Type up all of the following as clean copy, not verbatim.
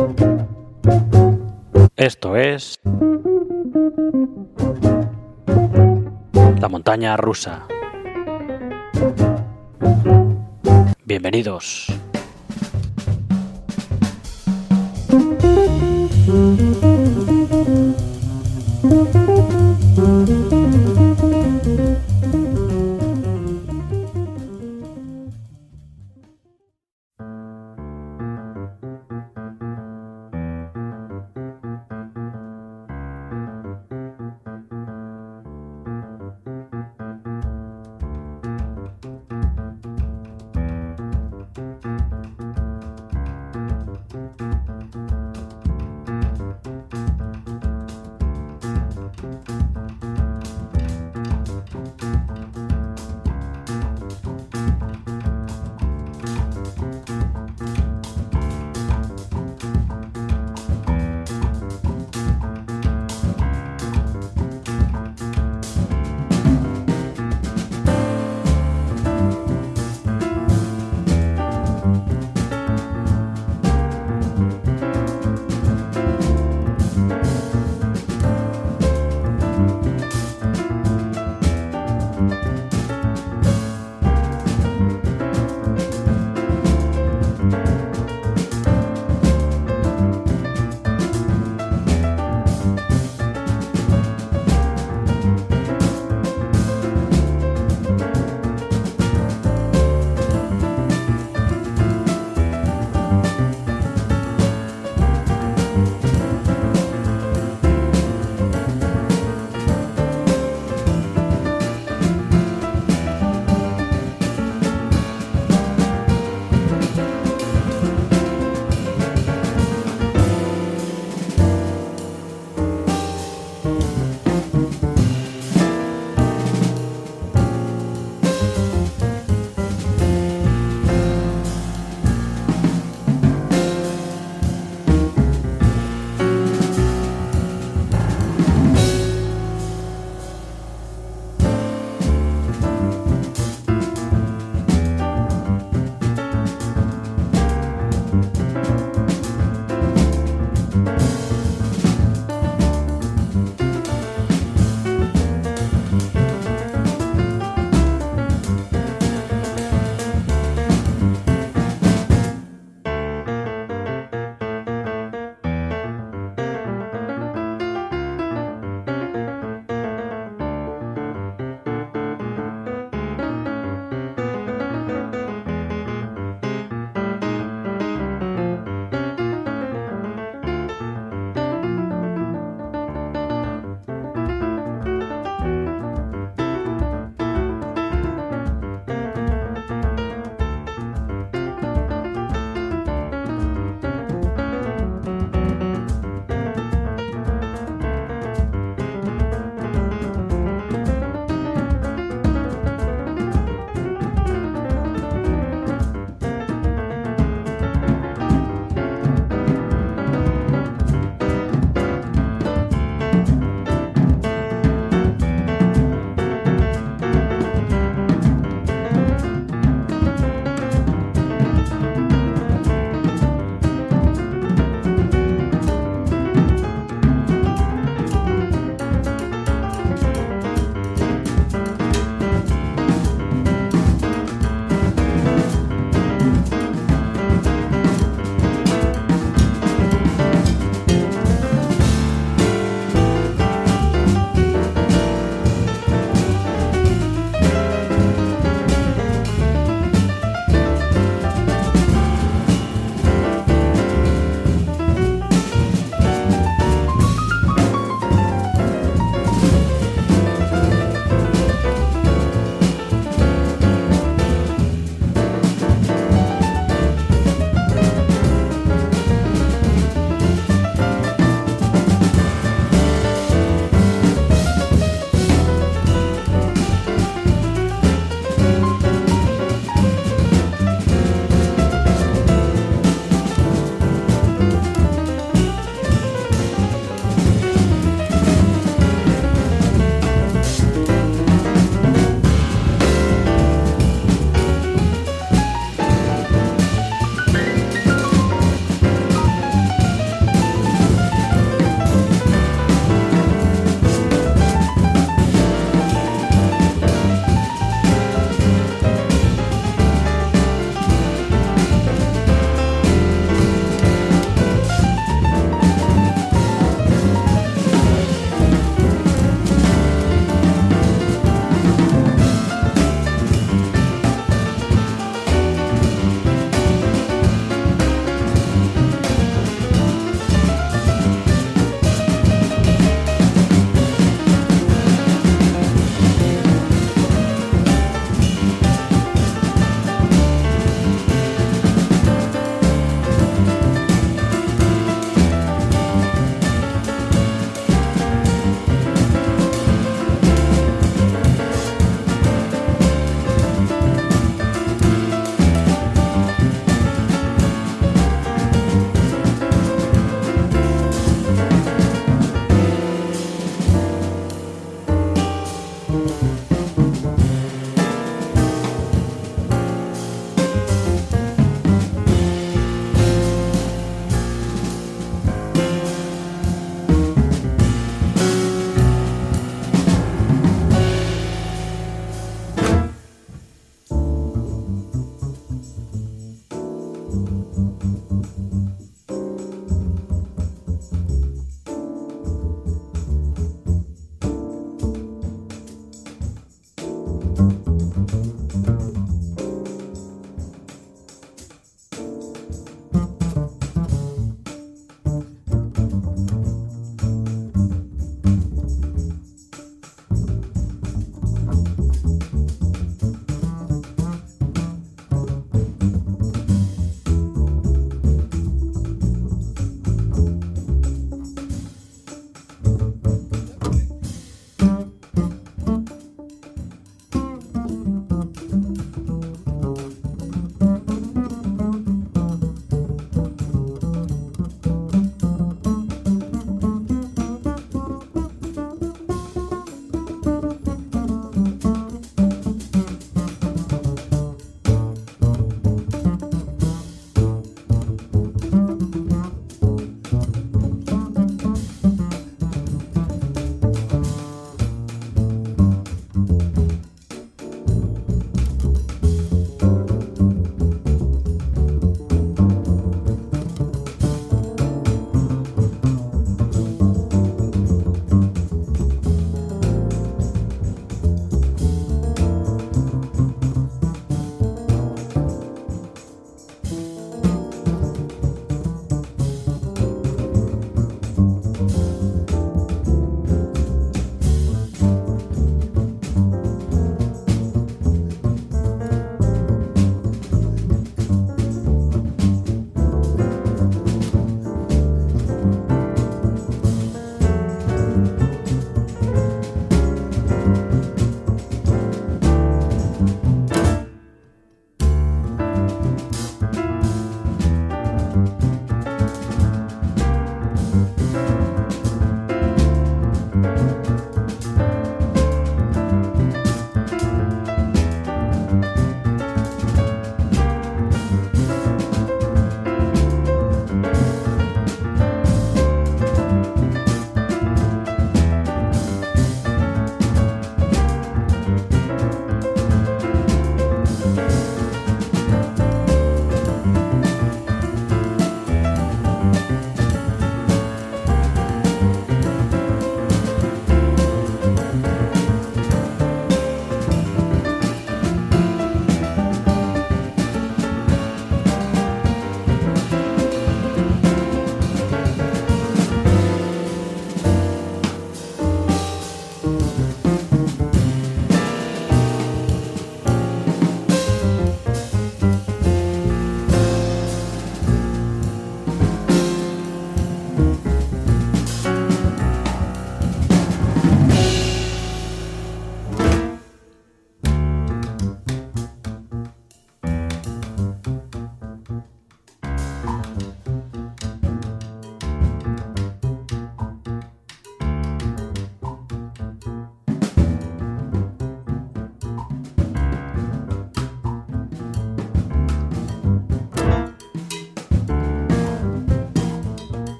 Esto es la montaña rusa. Bienvenidos.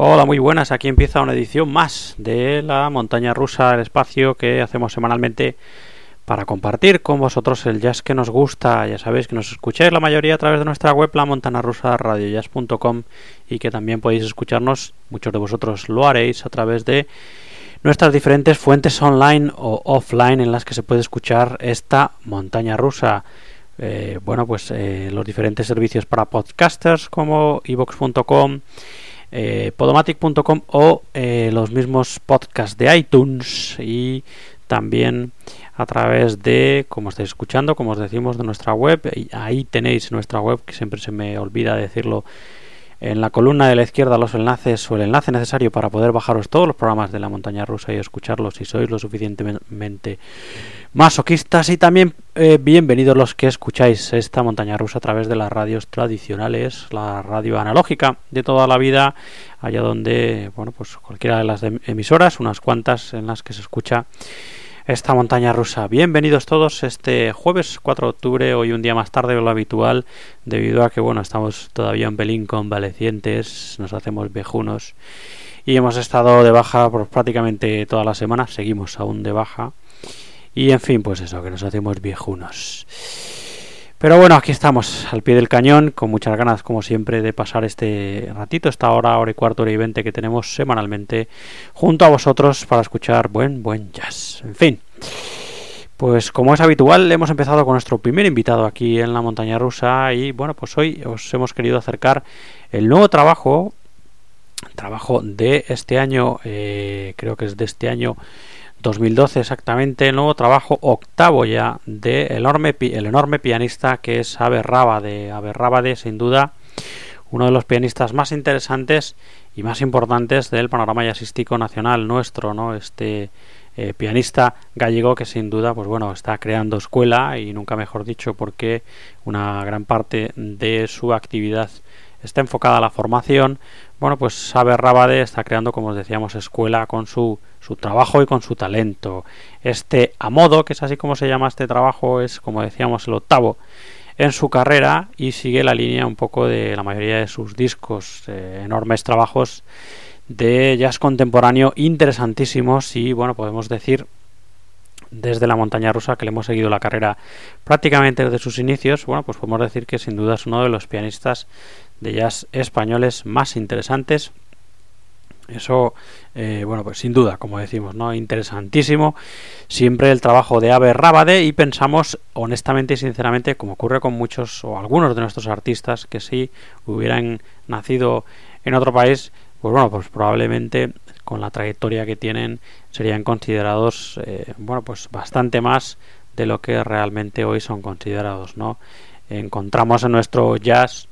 Hola, muy buenas. Aquí empieza una edición más de la Montaña Rusa, el espacio que hacemos semanalmente para compartir con vosotros el jazz que nos gusta. Ya sabéis que nos escucháis la mayoría a través de nuestra web, la Montana Rusa, radiojazz.com, y que también podéis escucharnos, muchos de vosotros lo haréis, a través de nuestras diferentes fuentes online o offline en las que se puede escuchar esta Montaña Rusa. Los diferentes servicios para podcasters como iVoox.com, Podomatic.com o los mismos podcasts de iTunes, y también a través de, como estáis escuchando, como os decimos, de nuestra web. Ahí tenéis nuestra web, que siempre se me olvida decirlo, en la columna de la izquierda los enlaces o el enlace necesario para poder bajaros todos los programas de la Montaña Rusa y escucharlos si sois lo suficientemente masoquistas. Y también bienvenidos los que escucháis esta Montaña Rusa a través de las radios tradicionales, la radio analógica de toda la vida, allá donde, cualquiera de las emisoras, unas cuantas en las que se escucha esta Montaña Rusa. Bienvenidos todos este jueves 4 de octubre, hoy un día más tarde de lo habitual, debido a que estamos todavía un pelín convalecientes, nos hacemos viejunos y hemos estado de baja por prácticamente toda la semana, seguimos aún de baja y en fin, pues eso, que nos hacemos viejunos. Pero bueno, aquí estamos al pie del cañón, con muchas ganas, como siempre, de pasar este ratito, esta hora y cuarto, hora y 20 que tenemos semanalmente junto a vosotros para escuchar buen jazz. En fin, pues como es habitual, hemos empezado con nuestro primer invitado aquí en la Montaña Rusa y pues hoy os hemos querido acercar el nuevo trabajo de este año, creo que es de este año 2012 exactamente, el nuevo trabajo octavo ya de el enorme pianista que es Abe Rábade. Abe Rábade, sin duda, uno de los pianistas más interesantes y más importantes del panorama jazzístico nacional nuestro, ¿no? Este pianista gallego que sin duda está creando escuela, y nunca mejor dicho, porque una gran parte de su actividad está enfocada a la formación. Abe Rábade está creando, como os decíamos, escuela con su trabajo y con su talento. Este Amodo, que es así como se llama este trabajo, es, como decíamos, el octavo en su carrera y sigue la línea un poco de la mayoría de sus discos, enormes trabajos de jazz contemporáneo interesantísimos. Y podemos decir desde la Montaña Rusa, que le hemos seguido la carrera prácticamente desde sus inicios, podemos decir que sin duda es uno de los pianistas de jazz españoles más interesantes. Eso, sin duda, como decimos, ¿no? Interesantísimo siempre el trabajo de Abe Rábade, y pensamos honestamente y sinceramente, como ocurre con muchos o algunos de nuestros artistas, que si hubieran nacido en otro país, pues probablemente con la trayectoria que tienen serían considerados bastante más de lo que realmente hoy son considerados, ¿no? Encontramos en nuestro jazz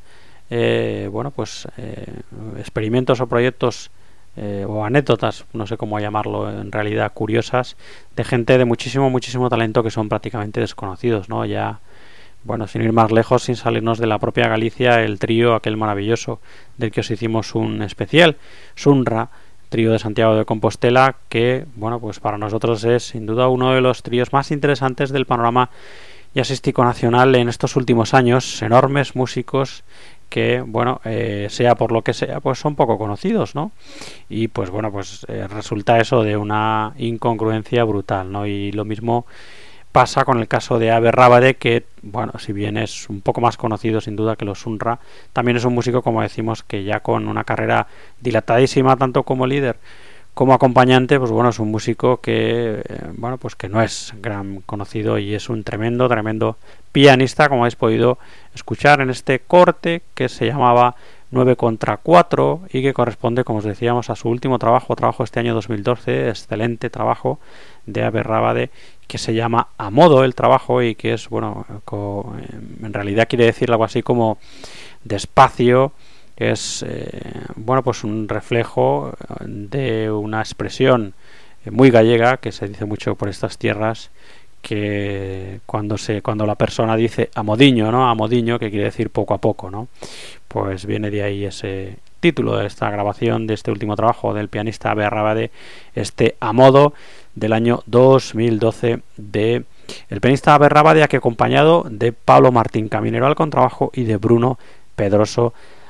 experimentos o proyectos o anécdotas, no sé cómo llamarlo en realidad, curiosas, de gente de muchísimo talento que son prácticamente desconocidos, ¿no? Ya, sin ir más lejos, sin salirnos de la propia Galicia, el trío aquel maravilloso del que os hicimos un especial, Sunra, trío de Santiago de Compostela, que para nosotros es sin duda uno de los tríos más interesantes del panorama jazzístico nacional en estos últimos años. Enormes músicos que, sea por lo que sea, pues son poco conocidos, ¿no? Y resulta eso de una incongruencia brutal, ¿no? Y lo mismo pasa con el caso de Abe Rábade, que, si bien es un poco más conocido sin duda que los Sunra, también es un músico, como decimos, que ya con una carrera dilatadísima, tanto como líder como acompañante, es un músico que, que no es gran conocido, y es un tremendo pianista, como habéis podido escuchar en este corte que se llamaba 9 contra 4 y que corresponde, como os decíamos, a su último trabajo este año 2012, excelente trabajo de Abe Rábade, que se llama Amodo el trabajo, y que es, en realidad quiere decir algo así como despacio. Es un reflejo de una expresión muy gallega que se dice mucho por estas tierras, que cuando la persona dice amodiño, ¿no? Amodiño, que quiere decir poco a poco, ¿no? Pues viene de ahí ese título de esta grabación de este último trabajo del pianista Abe Rábade, este Amodo del año 2012 de el pianista Abe Rábade, aquí acompañado de Pablo Martín Caminero al contrabajo y de Bruno Pedroso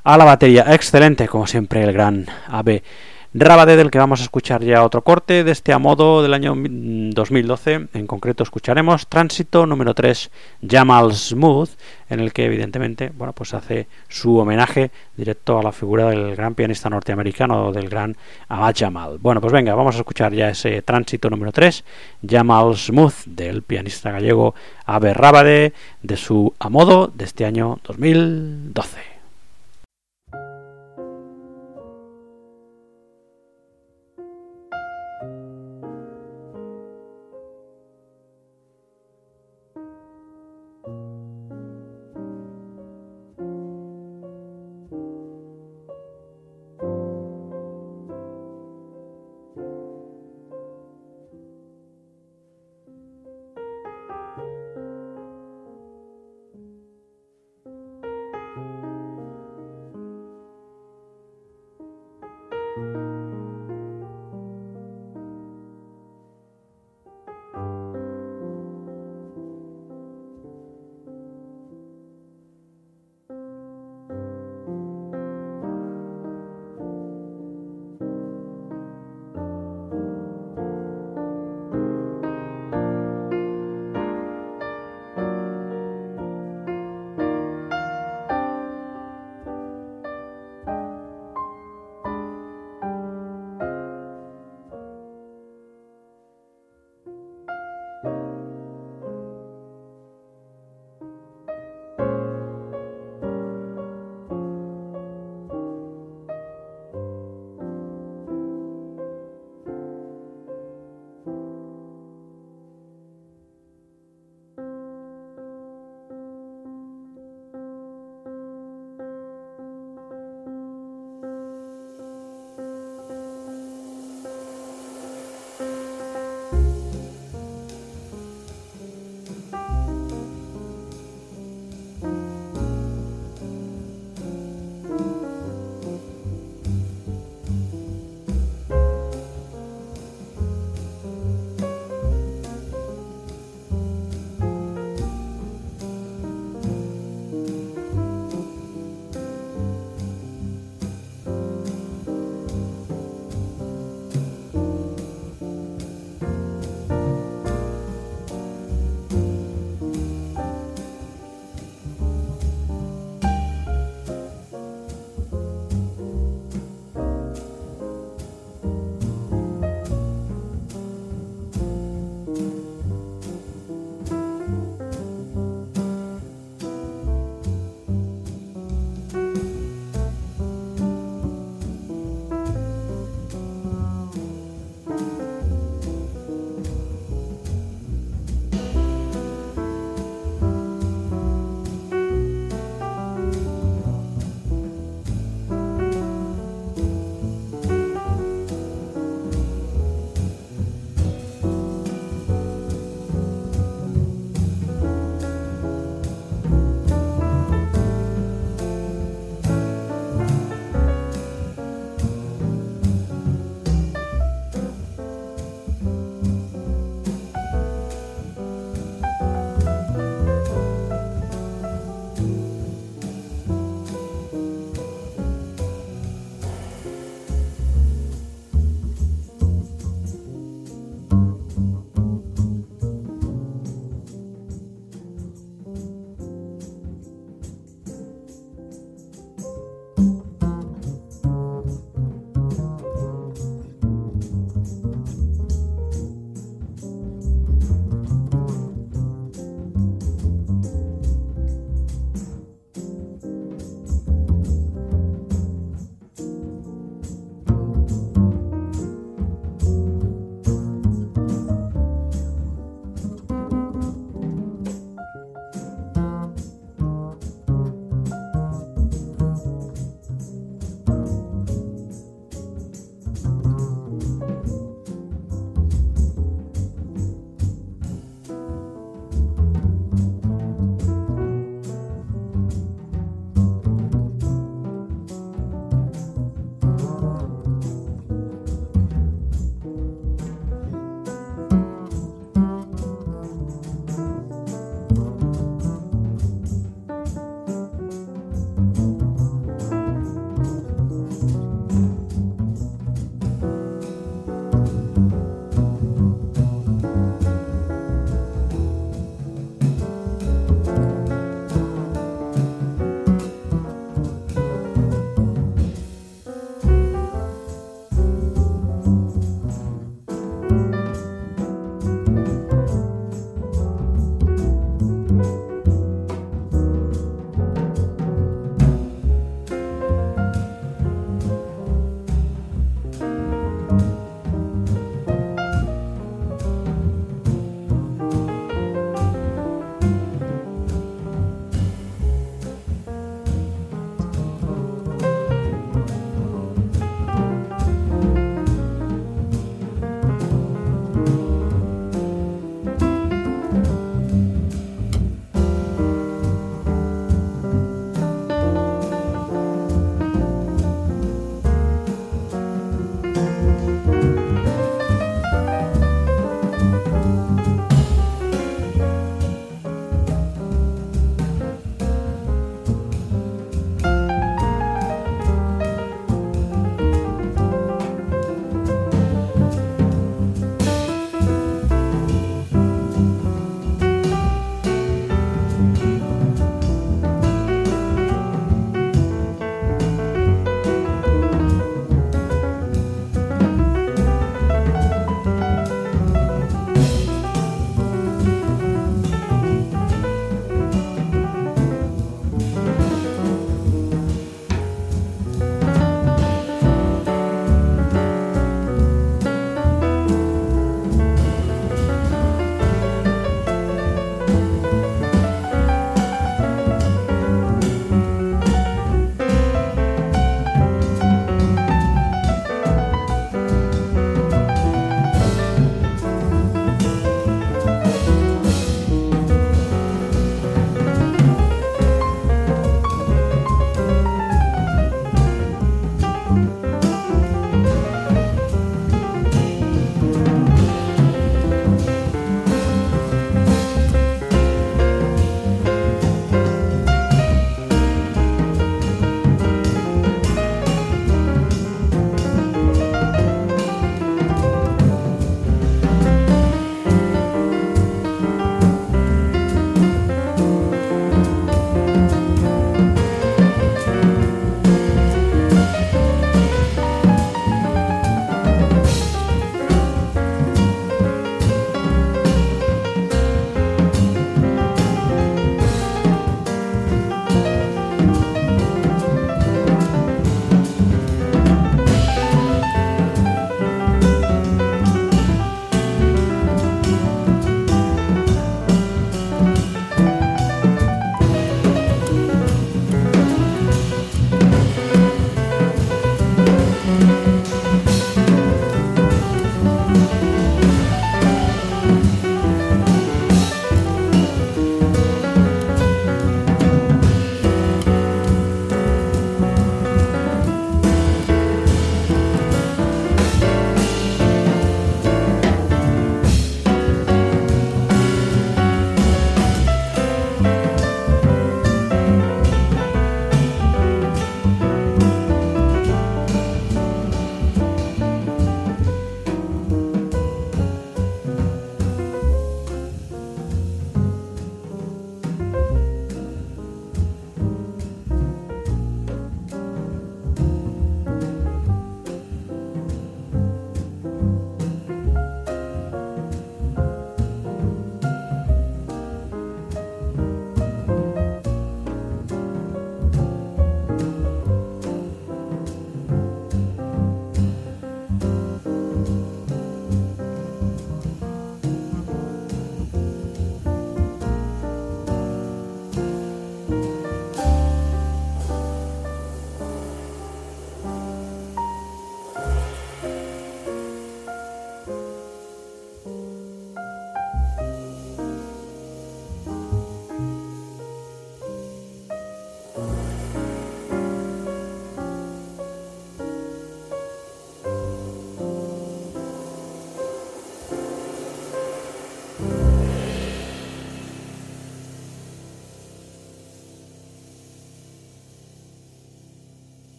a la batería. Excelente, como siempre, el gran Abe Rábade, del que vamos a escuchar ya otro corte de este a modo del año 2012. En concreto escucharemos Tránsito número 3, Jamal Smooth, en el que evidentemente, bueno, pues hace su homenaje directo a la figura del gran pianista norteamericano, del gran Ahmad Jamal. Bueno, pues venga, vamos a escuchar ya ese Tránsito número 3, Jamal Smooth, del pianista gallego Abe Rábade, de su a modo de este año 2012.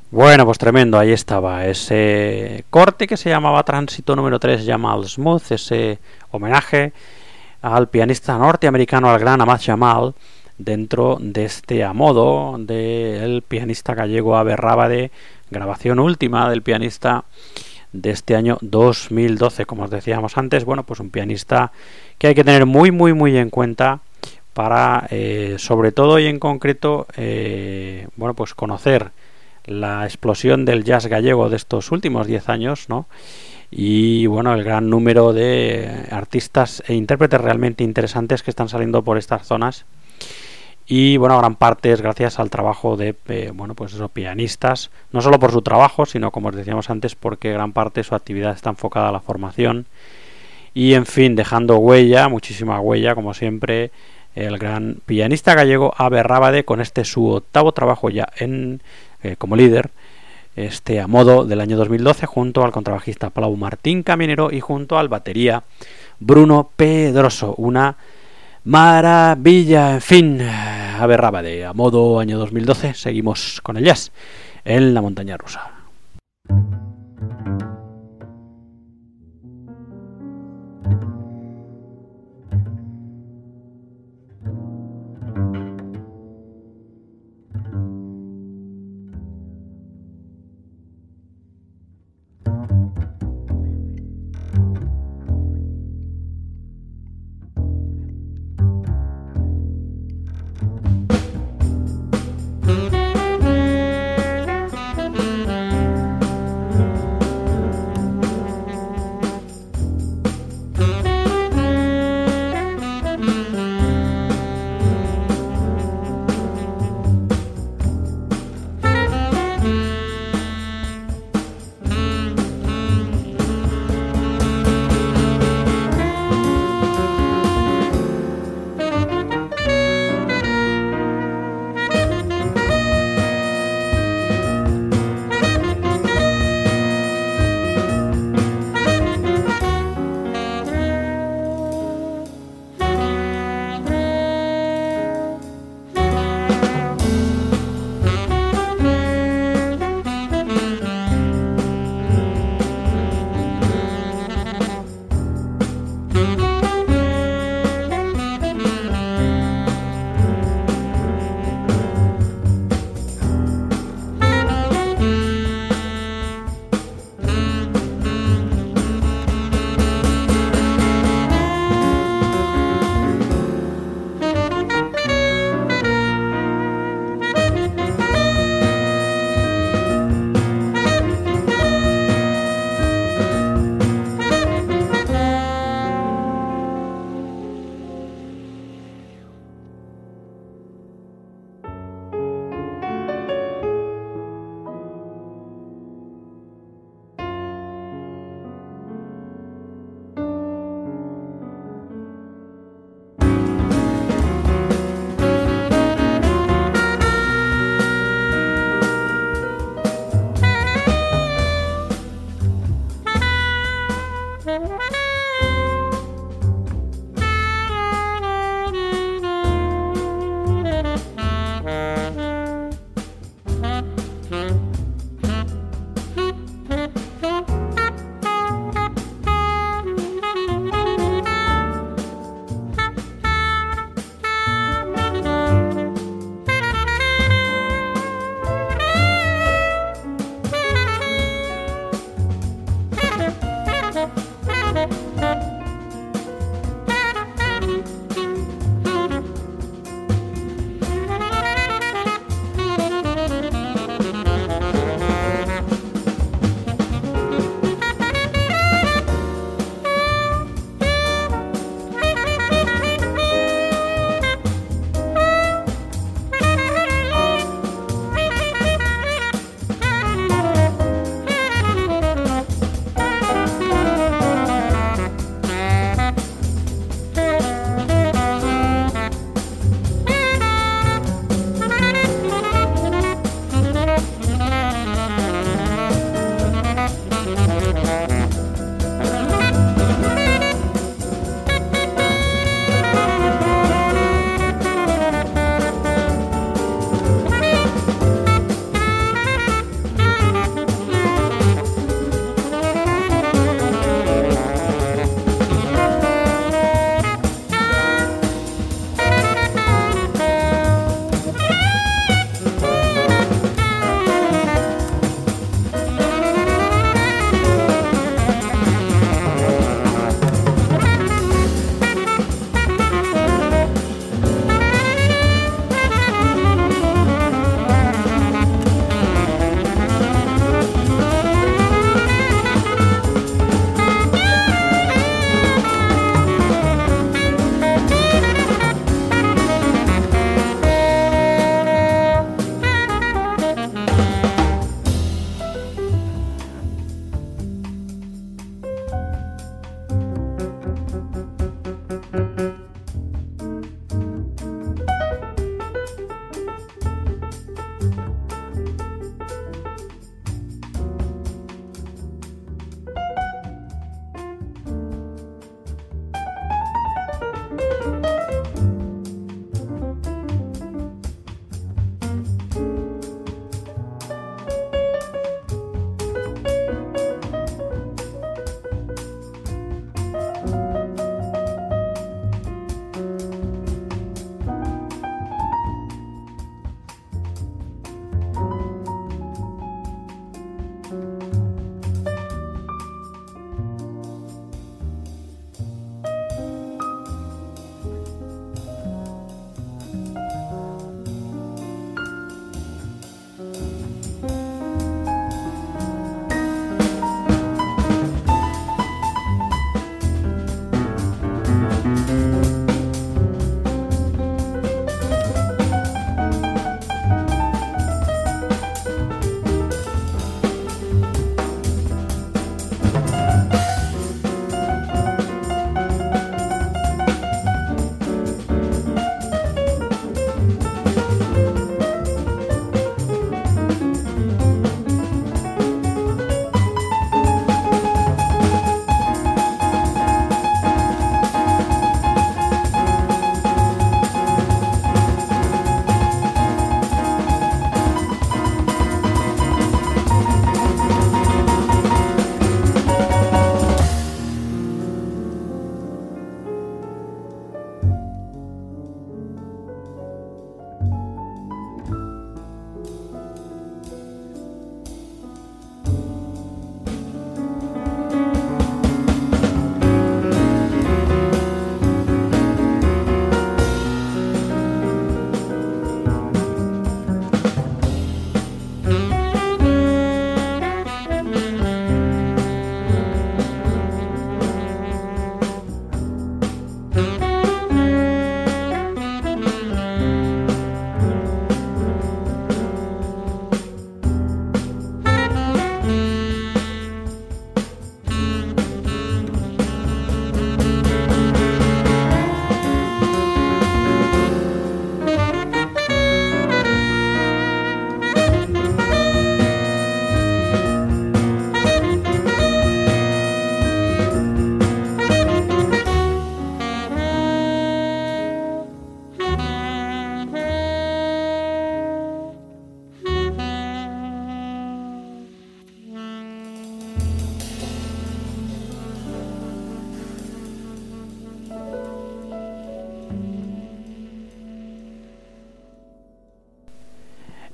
Bueno, pues tremendo, ahí estaba ese corte que se llamaba Tránsito número 3, Jamal Smooth, ese homenaje al pianista norteamericano, al gran Ahmad Jamal, dentro de este a modo del pianista gallego Abe Rábade, grabación última del pianista de este año 2012, como os decíamos antes. Bueno, pues un pianista que hay que tener muy en cuenta para, sobre todo y en concreto, bueno, pues conocer la explosión del jazz gallego de estos últimos 10 años, ¿no? Y bueno, el gran número de artistas e intérpretes realmente interesantes que están saliendo por estas zonas. Y bueno, gran parte es gracias al trabajo de bueno, pues esos pianistas, no solo por su trabajo, sino como os decíamos antes, porque gran parte de su actividad está enfocada a la formación y, en fin, dejando huella, muchísima huella, como siempre, el gran pianista gallego Abe Rábade, con este su octavo trabajo ya en como líder, este a modo del año 2012, junto al contrabajista Plau Martín Caminero y junto al batería Bruno Pedroso. Una maravilla, en fin, Abe Rábade a modo año 2012. Seguimos con el jazz en la montaña rusa.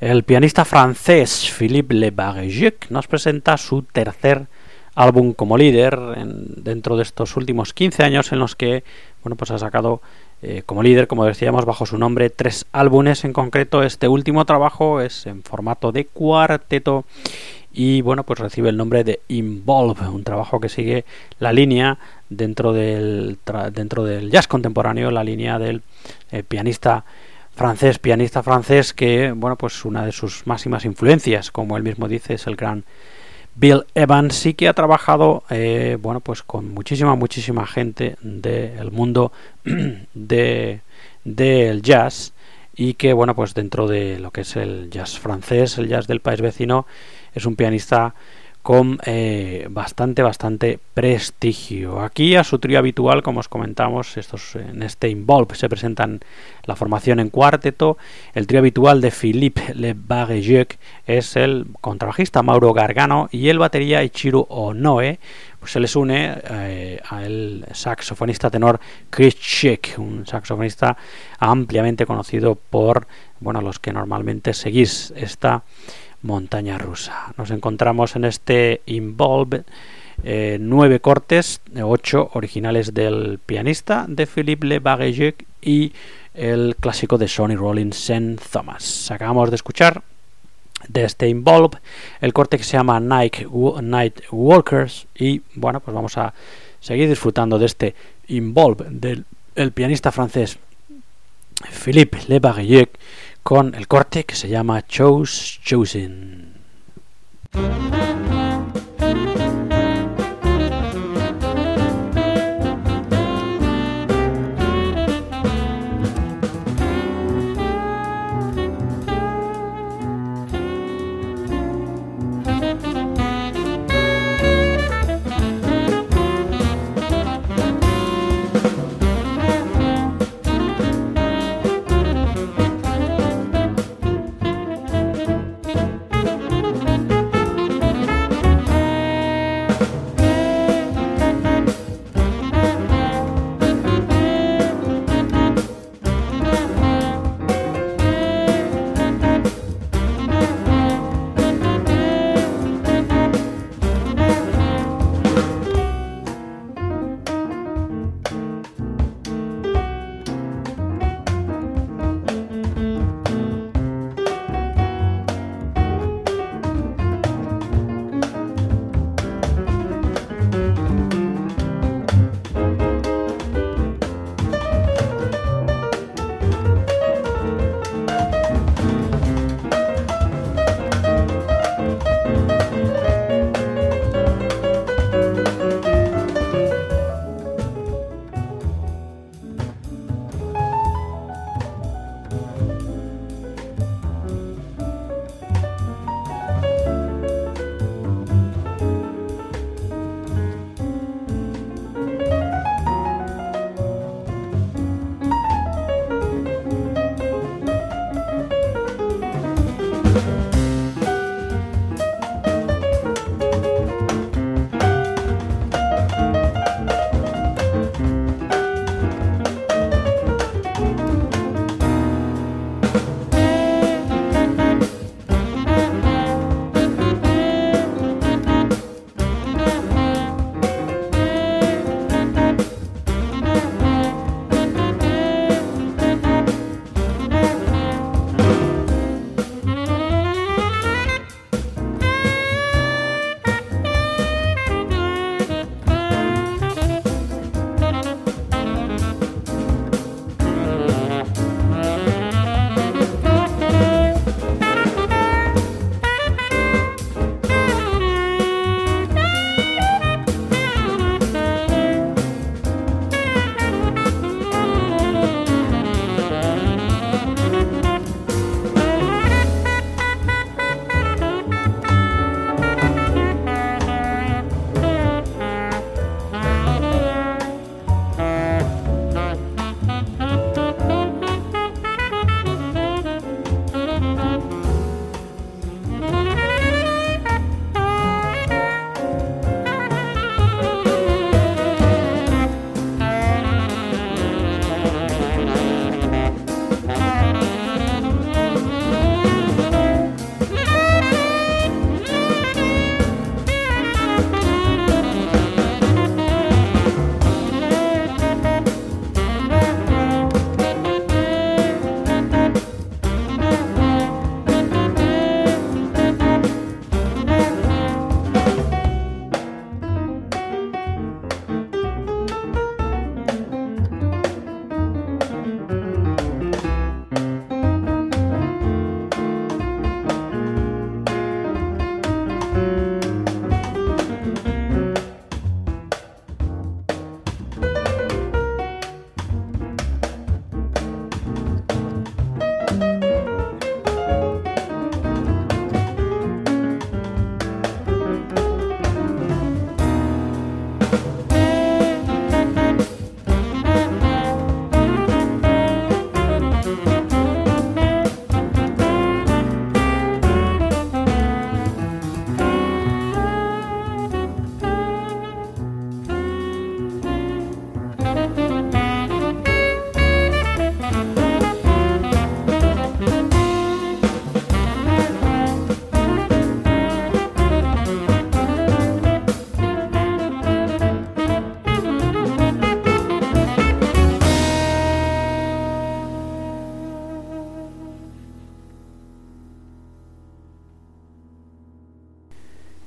El pianista francés Philippe Le Barguillac nos presenta su tercer álbum como líder dentro de estos últimos 15 años en los que pues ha sacado como líder, como decíamos, bajo su nombre 3 álbumes en concreto. Este último trabajo es en formato de cuarteto y pues recibe el nombre de Involve, un trabajo que sigue la línea dentro del jazz contemporáneo, la línea del pianista francés que pues una de sus máximas influencias, como él mismo dice, es el gran Bill Evans, sí que ha trabajado pues con muchísima gente del mundo del jazz, y que pues dentro de lo que es el jazz francés, el jazz del país vecino, es un pianista con bastante prestigio. Aquí a su trío habitual, como os comentamos, en este Involve se presentan la formación en cuarteto. El trío habitual de Philippe Le Barguillac es el contrabajista Mauro Gargano y el batería Ichiro Onoe. Pues se les une al saxofonista tenor Chris Schick, un saxofonista ampliamente conocido por los que normalmente seguís esta montaña rusa. Nos encontramos en este Involve 9 cortes, 8 originales del pianista de Philippe Le Barguillac y el clásico de Sonny Rollins, St. Thomas. Acabamos de escuchar de este Involve el corte que se llama Night Walkers y pues vamos a seguir disfrutando de este Involve del pianista francés Philippe Le Barguillac con el corte que se llama Chosen.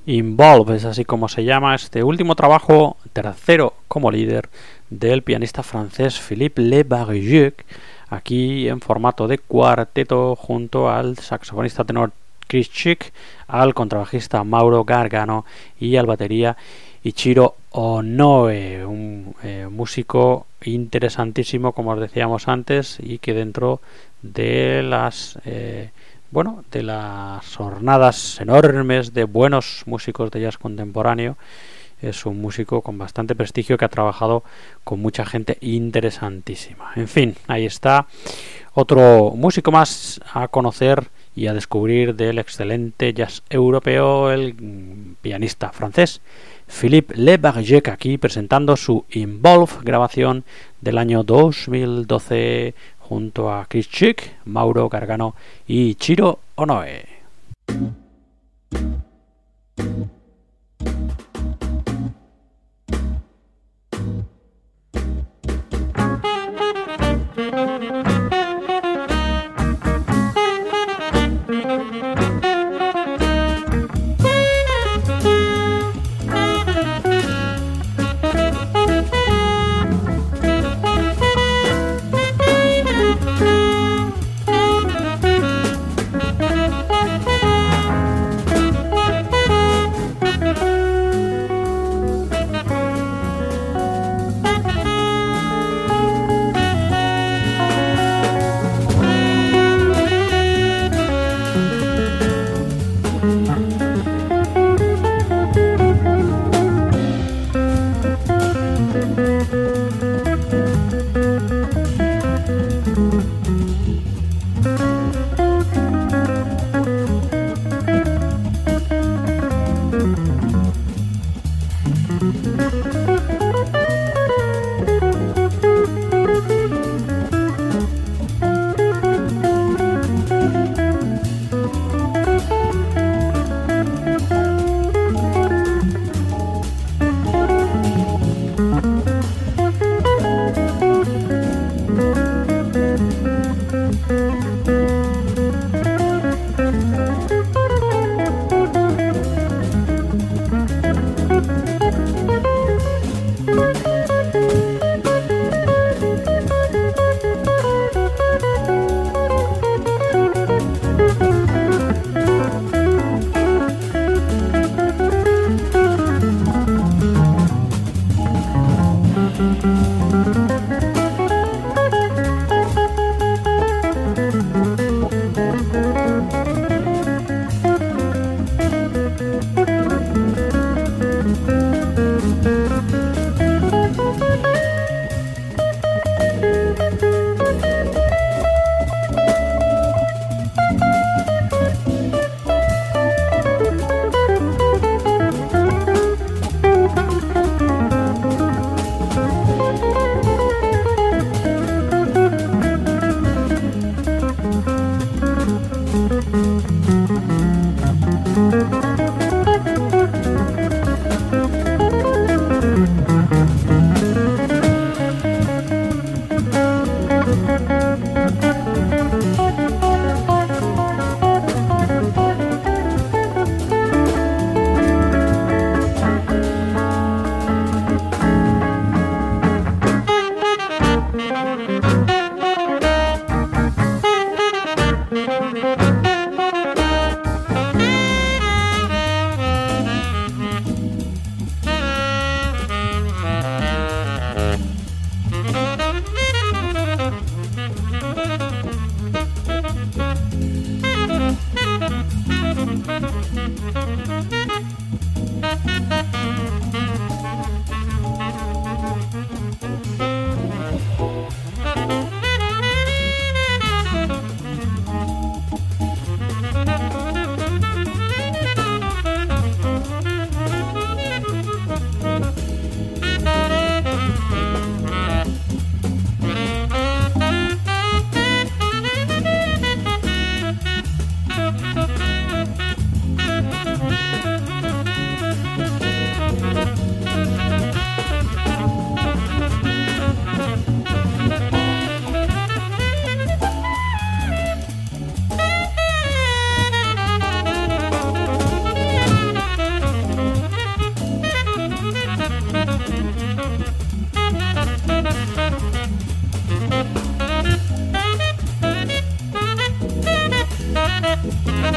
Involve, es así como se llama este último trabajo, tercero como líder del pianista francés Philippe Le Barguillac, aquí en formato de cuarteto junto al saxofonista tenor Chris Chick, al contrabajista Mauro Gargano y al batería Ichiro Onoe, un músico interesantísimo, como os decíamos antes, y que dentro de las de las jornadas enormes de buenos músicos de jazz contemporáneo, es un músico con bastante prestigio que ha trabajado con mucha gente interesantísima. En fin, ahí está otro músico más a conocer y a descubrir del excelente jazz europeo, el pianista francés Philippe Le Barguillac, aquí presentando su Involve, grabación del año 2012 junto a Chris Chick, Mauro Gargano y Ichiro Onoe.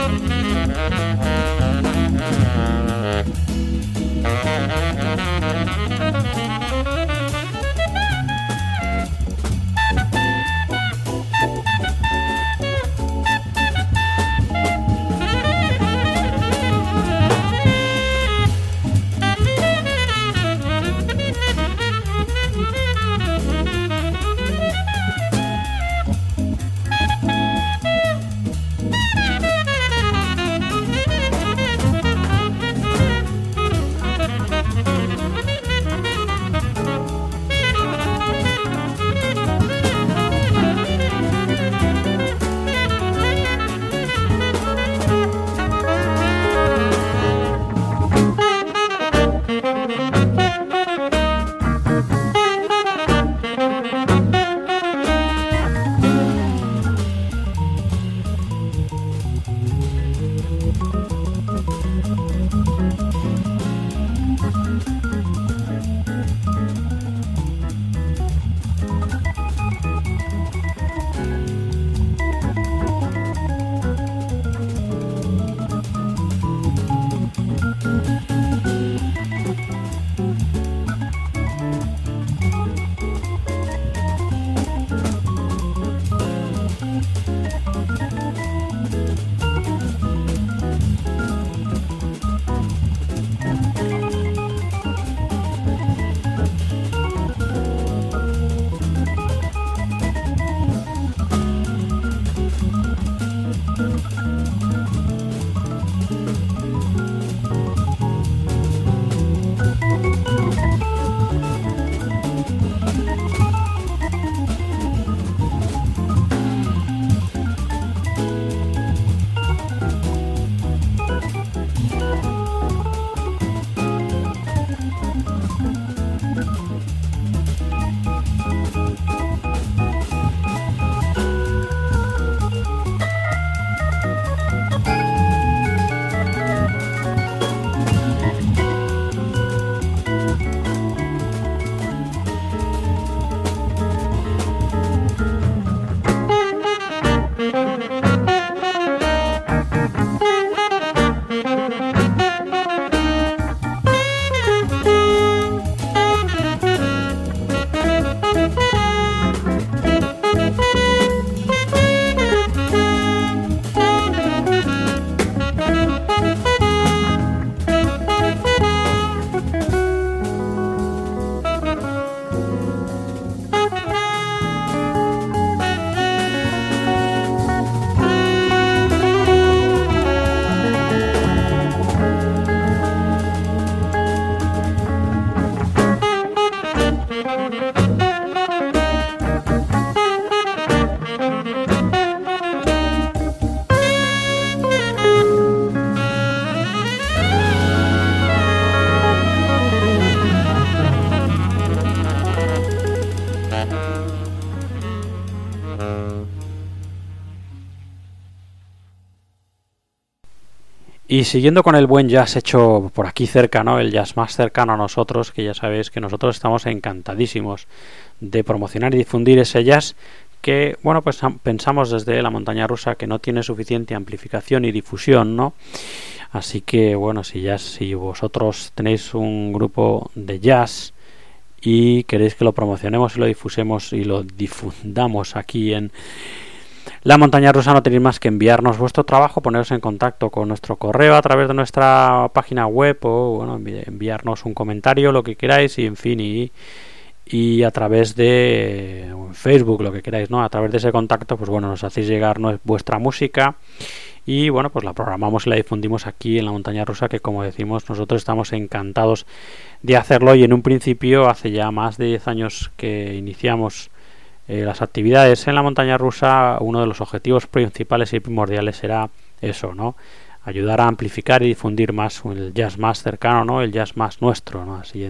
Y siguiendo con el buen jazz hecho por aquí cerca, ¿no? El jazz más cercano a nosotros, que ya sabéis que nosotros estamos encantadísimos de promocionar y difundir ese jazz que, bueno, pues pensamos desde la montaña rusa que no tiene suficiente amplificación y difusión, ¿no? Así que, bueno, si vosotros tenéis un grupo de jazz y queréis que lo promocionemos y lo difusemos y lo difundamos aquí en La Montaña Rusa, no tenéis más que enviarnos vuestro trabajo, poneros en contacto con nuestro correo a través de nuestra página web o, bueno, enviarnos un comentario, lo que queráis, y en fin, y a través de Facebook, lo que queráis, ¿no? A través de ese contacto, pues bueno, nos hacéis llegar vuestra música y, bueno, pues la programamos y la difundimos aquí en La Montaña Rusa, que, como decimos, nosotros estamos encantados de hacerlo. Y en un principio, hace ya más de 10 años que iniciamos las actividades en La Montaña Rusa, uno de los objetivos principales y primordiales era eso, ¿no? Ayudar a amplificar y difundir más el jazz más cercano, ¿no? El jazz más nuestro, ¿no? Así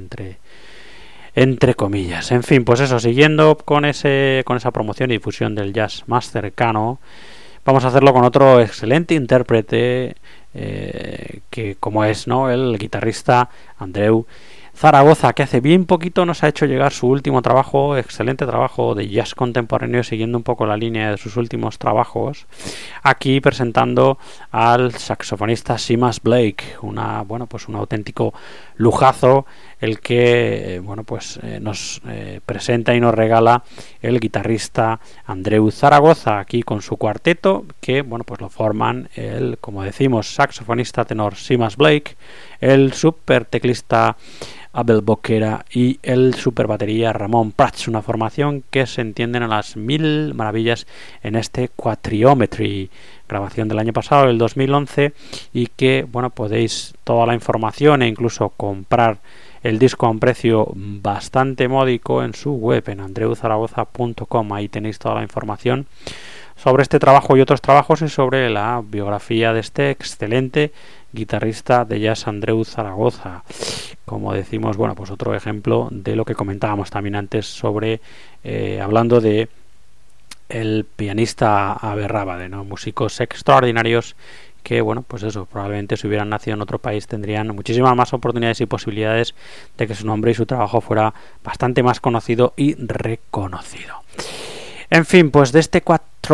entre comillas. En fin, pues eso, siguiendo con esa promoción y difusión del jazz más cercano, vamos a hacerlo con otro excelente intérprete que, como es, ¿no? El guitarrista Andreu Zaragoza, que hace bien poquito nos ha hecho llegar su último trabajo, excelente trabajo de jazz contemporáneo, siguiendo un poco la línea de sus últimos trabajos, aquí presentando al saxofonista Seamus Blake, un auténtico lujazo el que nos presenta y nos regala el guitarrista Andreu Zaragoza, aquí con su cuarteto, que lo forman el, como decimos, saxofonista tenor Seamus Blake, el super teclista Abel Boquera y el super batería Ramón Prats, una formación que se entienden a las mil maravillas en este Quadriometry, grabación del año pasado, el 2011, y que podéis toda la información e incluso comprar el disco a un precio bastante módico en su web, en andreuzaragoza.com. Ahí tenéis toda la información sobre este trabajo y otros trabajos y sobre la biografía de este excelente guitarrista de jazz Andreu Zaragoza. Como decimos, otro ejemplo de lo que comentábamos también antes sobre hablando de el pianista Abe Rábade, ¿no? Músicos extraordinarios que probablemente si hubieran nacido en otro país tendrían muchísimas más oportunidades y posibilidades de que su nombre y su trabajo fuera bastante más conocido y reconocido. En fin, pues de este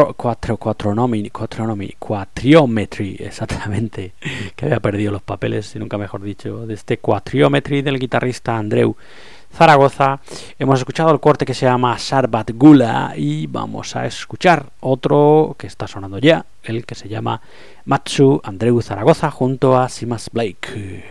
Quadriometry, exactamente, que había perdido los papeles y nunca mejor dicho, de este Quadriometry del guitarrista Andreu Zaragoza, hemos escuchado el corte que se llama Sarbat Gula y vamos a escuchar otro que está sonando ya, el que se llama Matsu Andreu Zaragoza junto a Seamus Blake.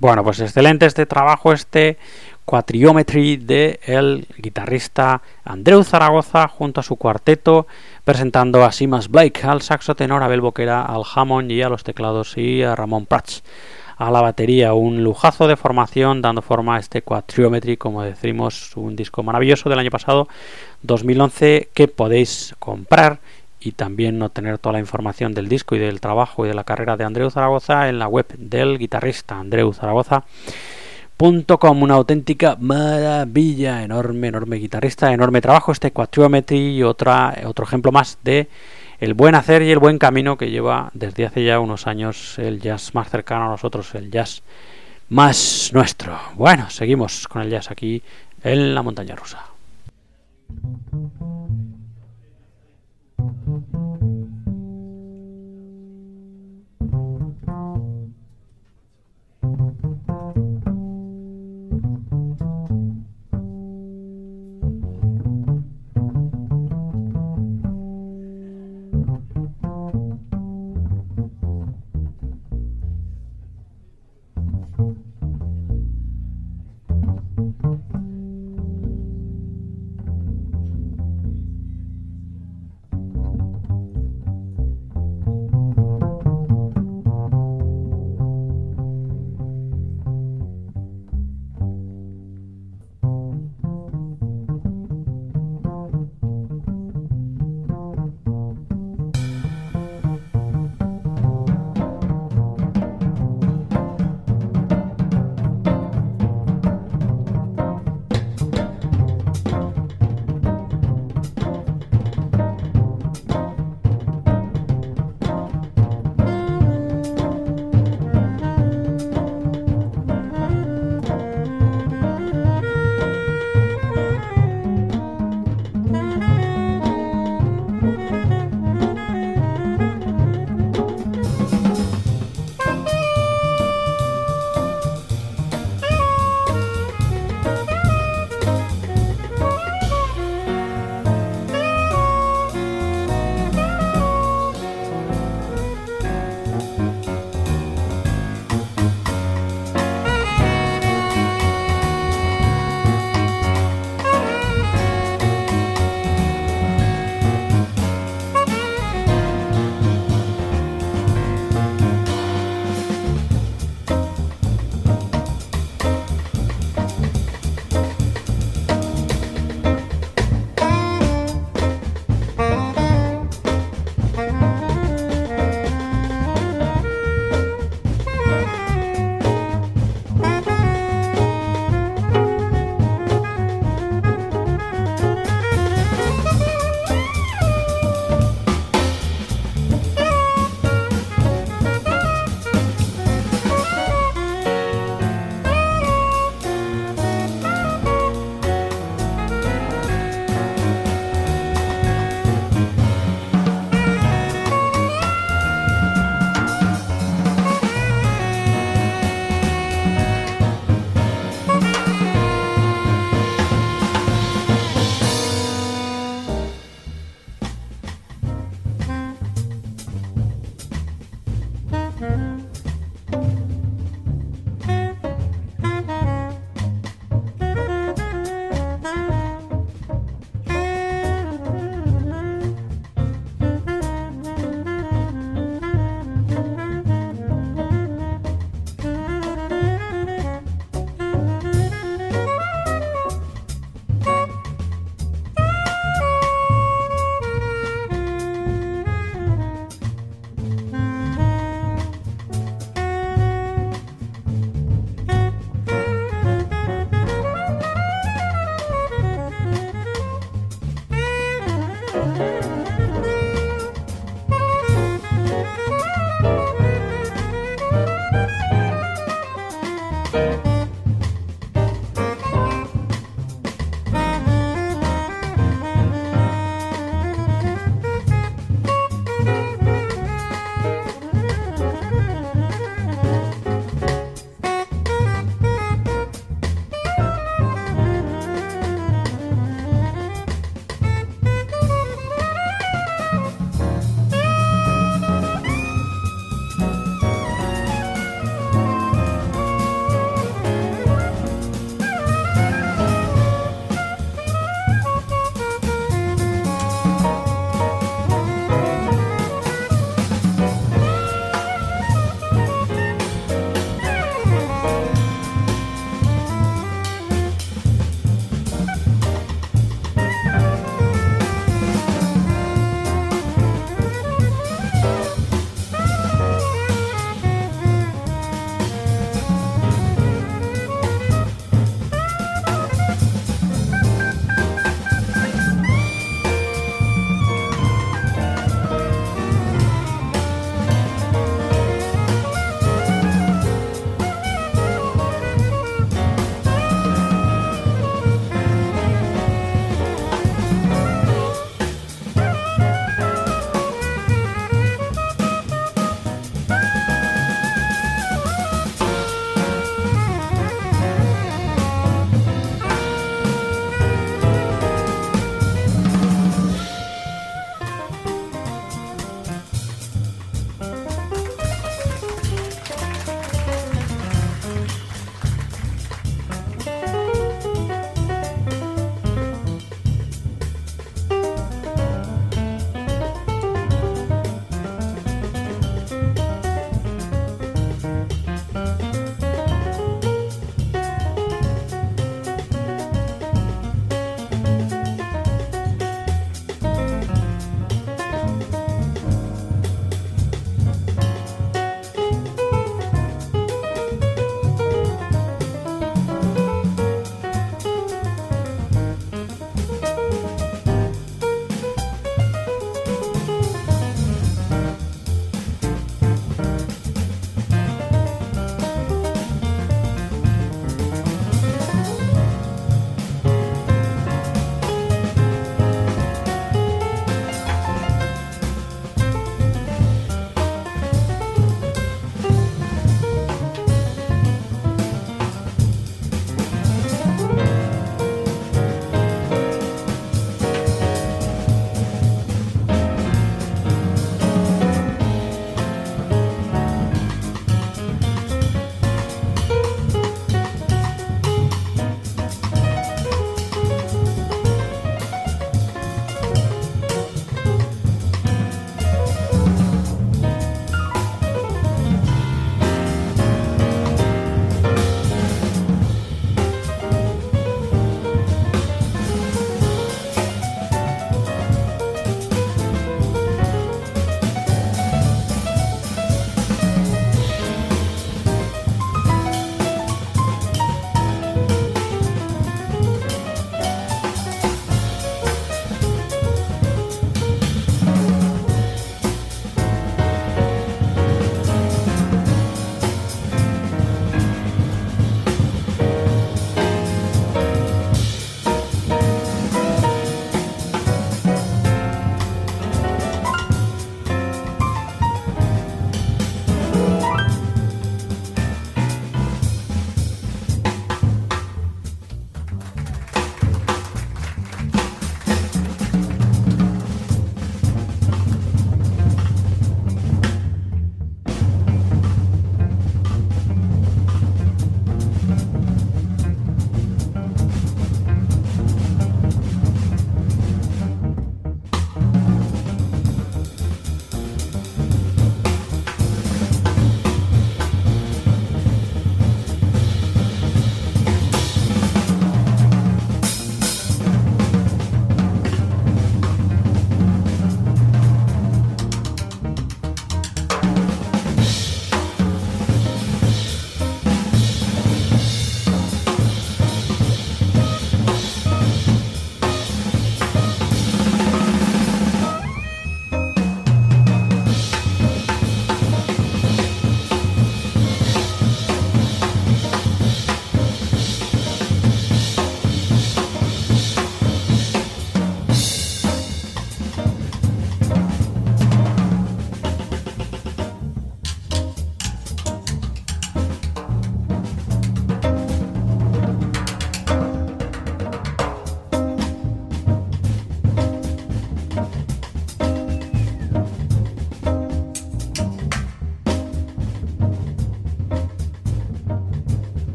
Bueno, pues excelente este trabajo, este Quadriometry de el guitarrista Andreu Zaragoza junto a su cuarteto, presentando a Seamus Blake al saxo tenor, a Abel Boquera al Hammond y a los teclados y a Ramón Prats a la batería. Un lujazo de formación dando forma a este Quadriometry, como decimos, un disco maravilloso del año pasado, 2011, que podéis comprar y también obtener toda la información del disco y del trabajo y de la carrera de Andreu Zaragoza en la web del guitarrista Andreu Zaragoza.com. Una auténtica maravilla, enorme guitarrista, enorme trabajo este Quadriometry y otro ejemplo más de el buen hacer y el buen camino que lleva desde hace ya unos años el jazz más cercano a nosotros, el jazz más nuestro. Bueno, seguimos con el jazz aquí en la montaña rusa.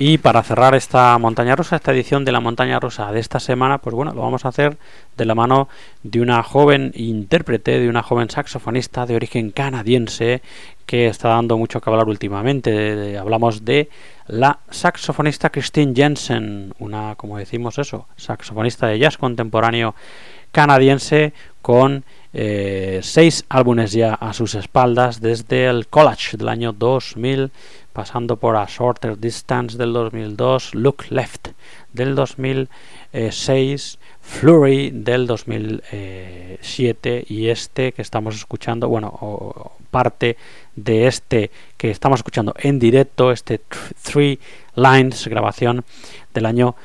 Y para cerrar esta montaña rusa, esta edición de la montaña rusa de esta semana, pues bueno, lo vamos a hacer de la mano de una joven intérprete, de una joven saxofonista de origen canadiense que está dando mucho que hablar últimamente. Hablamos de la saxofonista Christine Jensen, una, como decimos eso, saxofonista de jazz contemporáneo canadiense con 6 álbumes ya a sus espaldas desde el Collage del año 2000, pasando por A Shorter Distance del 2002, Look Left del 2006, Flurry del 2007 y este que estamos escuchando, bueno, parte de este que estamos escuchando en directo, este Three Lines, grabación del año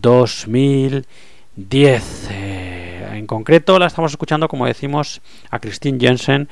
2010. En concreto la estamos escuchando, como decimos, a Christine Jensen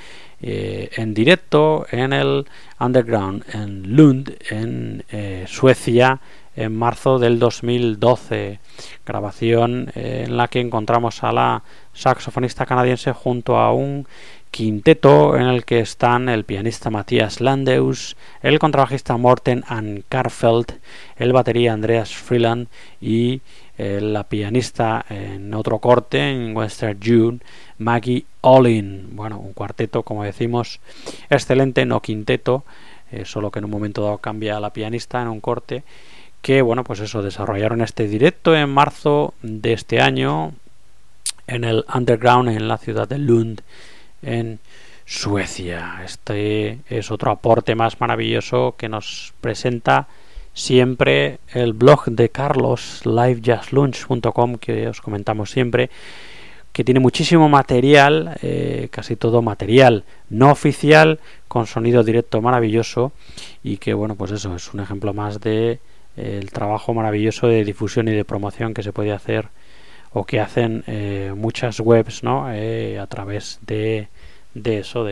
en directo en el Underground en Lund, en Suecia, en marzo del 2012, grabación en la que encontramos a la saxofonista canadiense junto a un quinteto en el que están el pianista Matthias Landeus, el contrabajista Morten Ankarfelt, el batería Andreas Freeland y la pianista en otro corte, en Western June, Maggie Olin. Bueno, un cuarteto, como decimos, excelente, no quinteto, solo que en un momento dado cambia la pianista en un corte, que bueno, pues eso, desarrollaron este directo en marzo de este año en el Underground en la ciudad de Lund, en Suecia. Este es otro aporte más maravilloso que nos presenta siempre el blog de Carlos, livejazzlunch.com, que os comentamos siempre, que tiene muchísimo material, casi todo material no oficial, con sonido directo maravilloso, y que bueno, pues eso es un ejemplo más de el trabajo maravilloso de difusión y de promoción que se puede hacer o que hacen muchas webs, ¿no? A través de eso,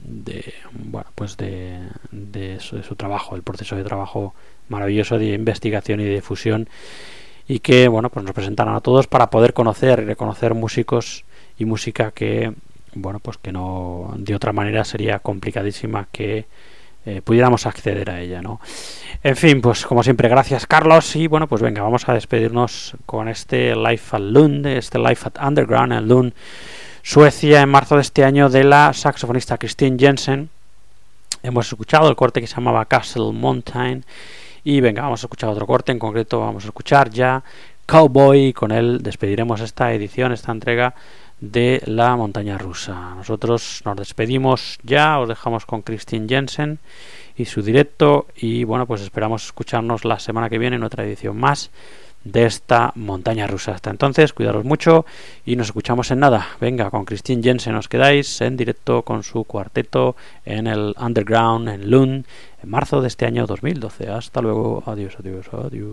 bueno, pues de su trabajo, el proceso de trabajo maravilloso de investigación y de difusión, y que bueno, pues nos presentan a todos para poder conocer y reconocer músicos y música que bueno, pues que no, de otra manera sería complicadísima que pudiéramos acceder a ella, ¿no? En fin, pues como siempre, gracias Carlos, y bueno, pues venga, vamos a despedirnos con este Live at Lund, este Live at Underground en Lund, Suecia, en marzo de este año, de la saxofonista Christine Jensen. Hemos escuchado el corte que se llamaba Castle Mountain, y venga, vamos a escuchar otro corte, en concreto vamos a escuchar ya Cowboy, y con él despediremos esta edición, esta entrega de la montaña rusa. Nosotros nos despedimos ya, os dejamos con Christine Jensen y su directo, y bueno, pues esperamos escucharnos la semana que viene en otra edición más de esta montaña rusa. Hasta entonces, cuidaros mucho y nos escuchamos en nada. Venga, con Christine Jensen os quedáis en directo con su cuarteto en el Underground en Lund en marzo de este año 2012. Hasta luego. Adiós, adiós, adiós.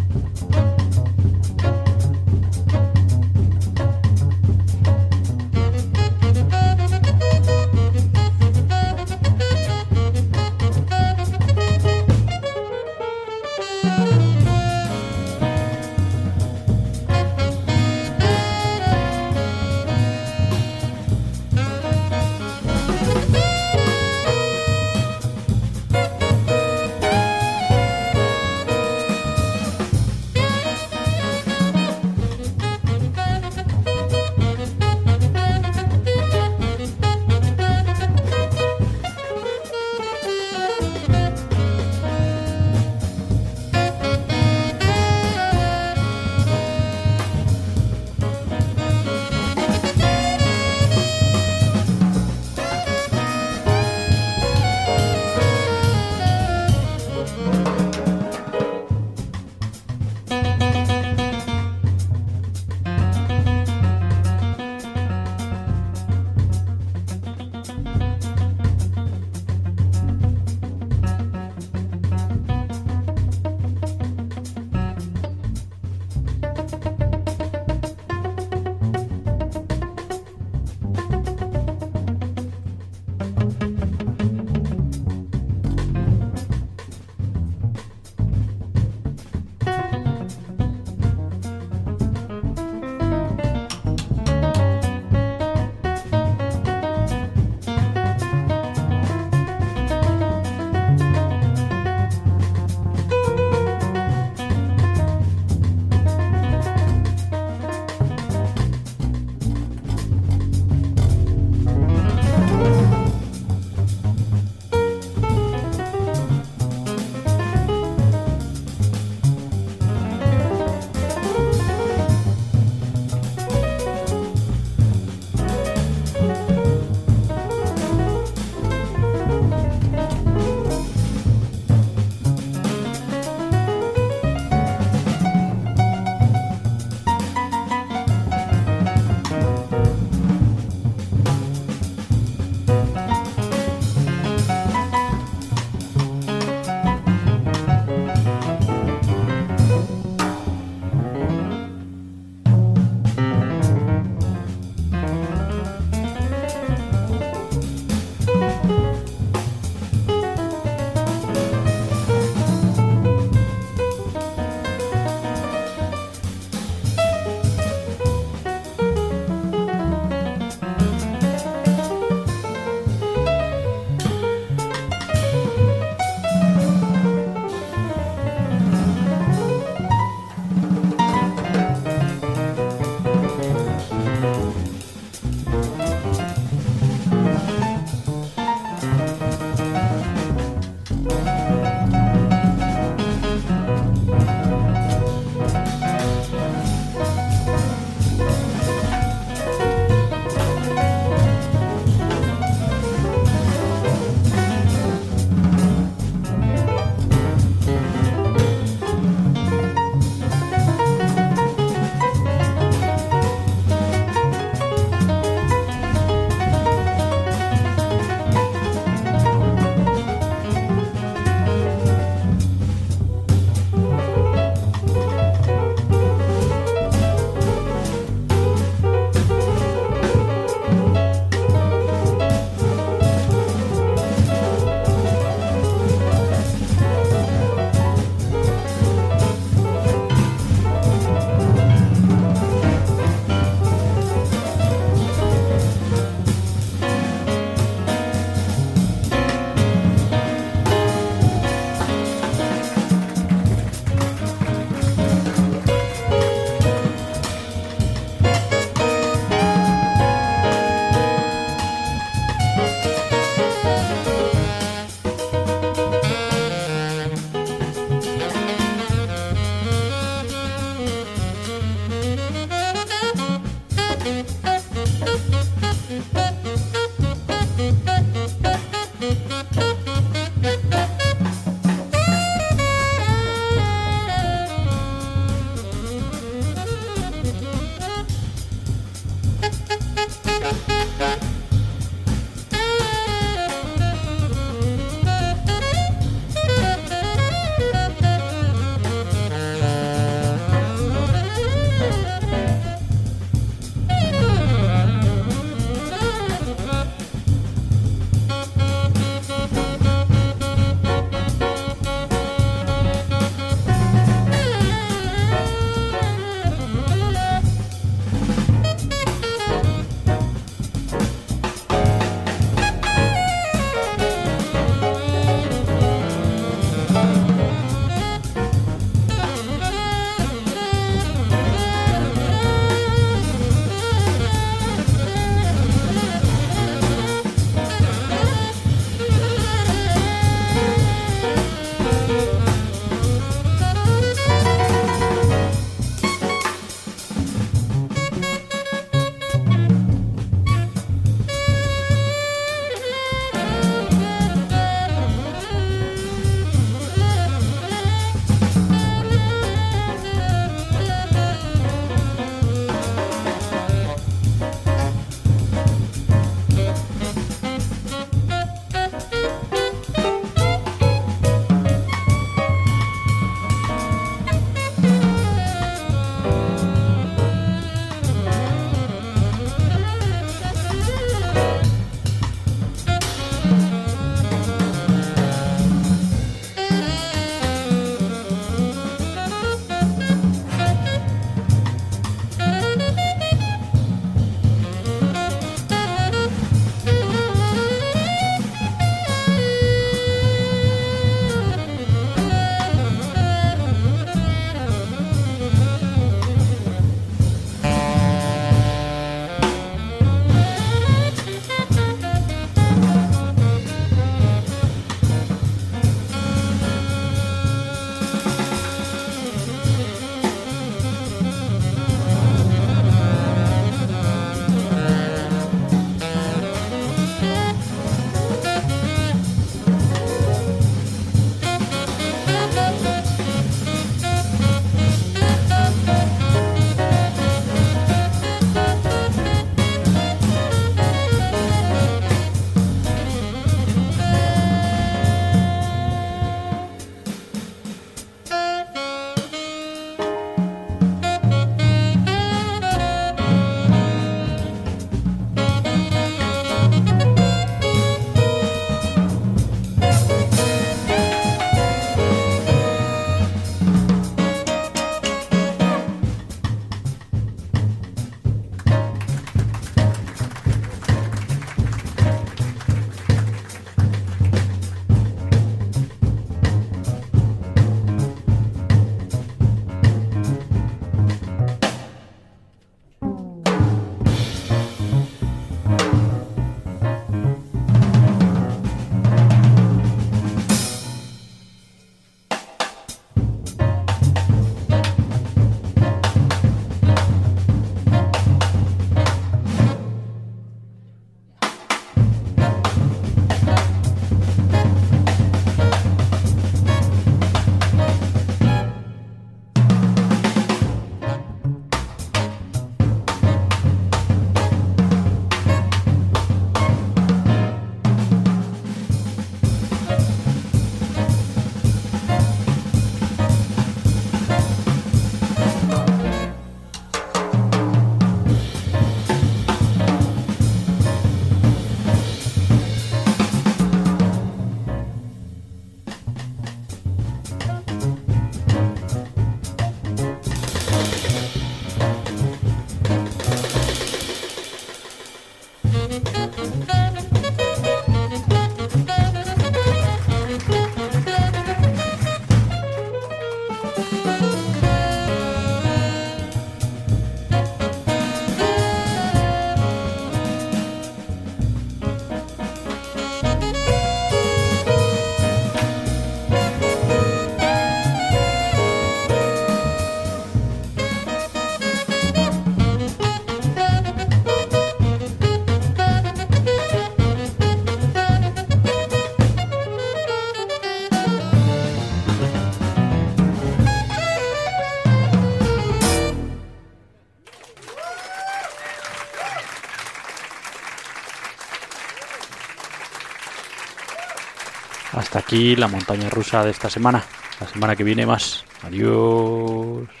Hasta aquí la montaña rusa de esta semana. La semana que viene más. Adiós.